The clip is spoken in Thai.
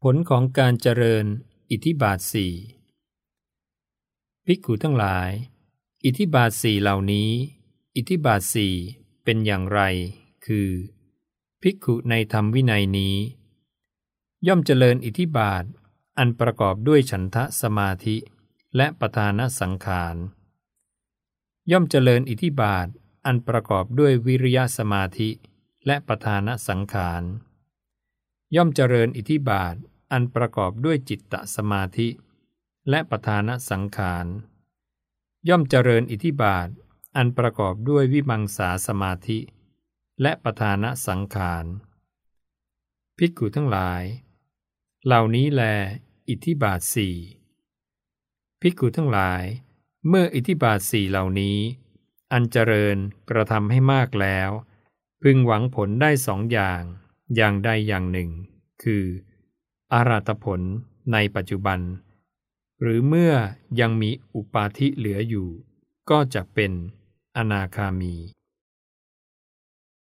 ผลของการเจริญอิทธิบาทสี่ภิกขุทั้งหลายอิทธิบาทสี่เหล่านี้อิทธิบาทสี่เป็นอย่างไรคือภิกขุในธรรมวินัยนี้ย่อมเจริญอิทธิบาทอันประกอบด้วยฉันทะสมาธิและปทานสังขารย่อมเจริญอิทธิบาทอันประกอบด้วยวิริยสมาธิและปทานสังขารย่อมเจริญอิทธิบาทอันประกอบด้วยจิตตสมาธิและปทานสังขารย่อมเจริญอิทธิบาทอันประกอบด้วยวิมังสาสมาธิและปทานสังขารภิกขุทั้งหลายเหล่านี้แลอิทธิบาทสี่ภิกขุทั้งหลายเมื่ออิทธิบาทสี่เหล่านี้อันเจริญกระทำให้มากแล้วพึงหวังผลได้สองอย่างใดอย่างหนึ่งคืออรหัตผลในปัจจุบันหรือเมื่อยังมีอุปาทิเหลืออยู่ก็จะเป็นอนาคามี